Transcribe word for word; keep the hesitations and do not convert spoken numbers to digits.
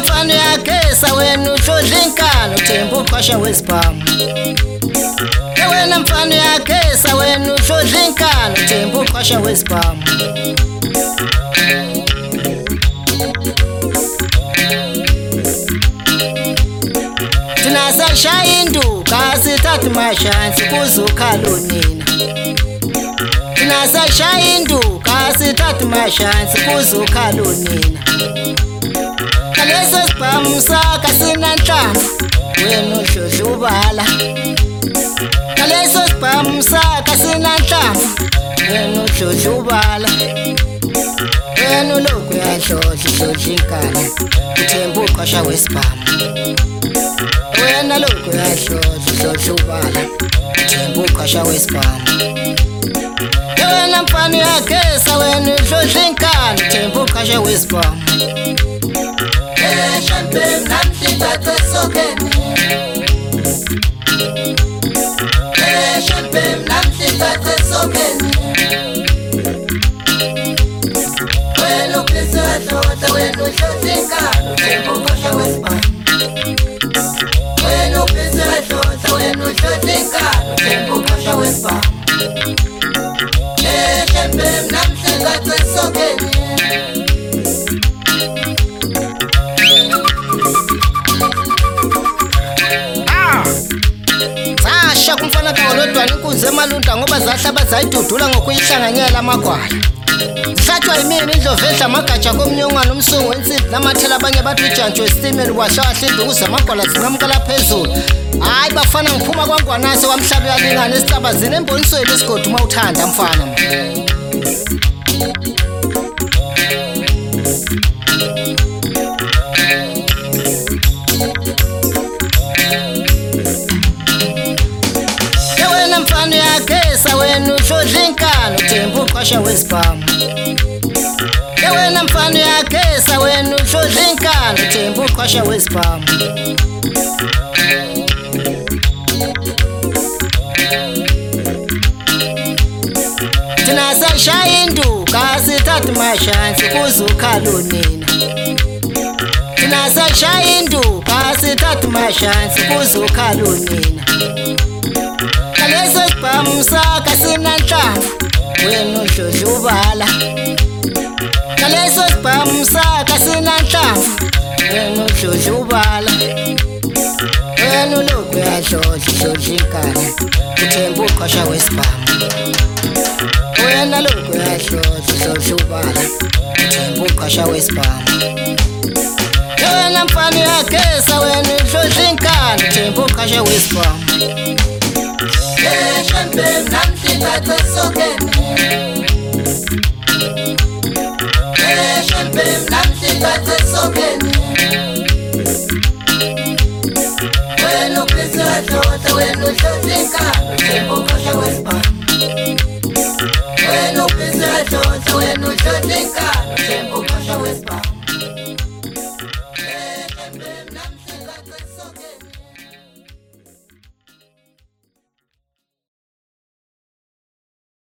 mfano yakesa wena ushodlinkana uthemba uqhasha wesibhamu. Wena mfano yakesa wena ushodlinkana uthemba uqhasha wesibhamu. Thina sashaya induka sithatha amashansi kuzukhala unina. Thina sashaya induka sithatha amashansi kuzukhala unina. Leso sibhamu sakha sinanhlamvu wena uhlodlubala. Leso sibhamu sakha sinanhlamvu wena uhlodlubala. Wena ulokhu uyahlodla uhlodlinkana uthemba uqhasha wesibhamu. Wena lokhu uyahlodla uhlodlubala uthemba uqhasha wesibhamu. Wena mfana yakesa wena uhlodlinkana uthemba uqhasha wesibhamu. Champagne namhla thathe sokeni. Champagne namhla thathe sokeni. Wena uphisa hlodla wena uhlodlinkana uthemba uqhasha wesibhamu. Wena uphisa hlodla wena uhlodlinkana uthemba uqhasha wesibhamu. Champagne namhla thathe sokeni. Kumfana kaolodwana inkunzi emalunta ngoba zahlaba zayidudula ngokuyihlanganyela amagwala. Zihlathwa yimini indlovu edla amagatsha komnyongwana umsungu wensimbi namathela abanye bathi ujantshi wesitimela wahlawahla induku zamagwala zinqamukela phezulu. Hayi bafana ngiphuma kwangwanase wamhlaba uyalingana esicabazini embonisweni isigodi uma uthanda mfana. Mfano yakesa wena ushodlinkana uthemba uqhasha wesibhamu. Wena mfano yakesa wena ushodlinkana uthemba uqhasha wesibhamu. Thina sashaya induka sithatha amashansi kuzukhala unina. Thina sashaya induka sithatha amashansi kuzukhala unina. Leso sibhamu sakha sinanhlamvu wena uhlodlubala. Leso sibhamu sakha sinanhlamvu wena uhlodlubala. Wena ulokhu uyahlodla uhlodlinkana uthemba uqhasha wesibhamu. Wena lokhu uyahlodla uhlodlubala uthemba uqhasha wesibhamu. Wena mfana yakesa wena uhlodlinkana uthemba uqhasha wesibhamu. Champagne namhla thathe sokeni. Champagne namhla thathe sokeni. Wena uphisa hlodla wena uhlodlinkana uthemba uqhasha wesibhamu. Wena uphisa hlodla wena uhlodlinkana uthemba